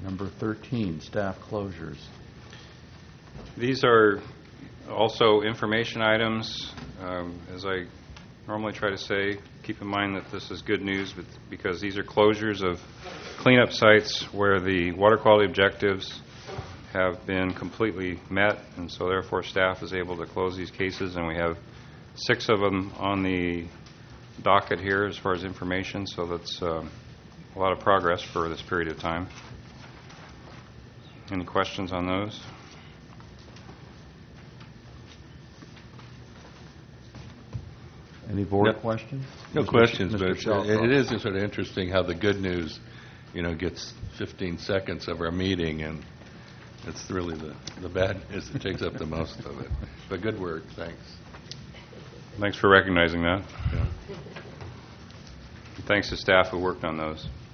Number 13, staff closures. These are also information items. As I normally try to say, keep in mind that this is good news because these are closures of cleanup sites where the water quality objectives have been completely met, and so therefore staff is able to close these cases, and we have 6 of them on the docket here as far as information, so that's a lot of progress for this period of time. Any questions on those? Any board questions? No questions, Mr. but Shellcroft. it is sort of interesting how the good news, gets 15 seconds of our meeting, and it's really the bad news that takes up the most of it. But good work, thanks. Thanks for recognizing that. Yeah. Thanks to staff who worked on those.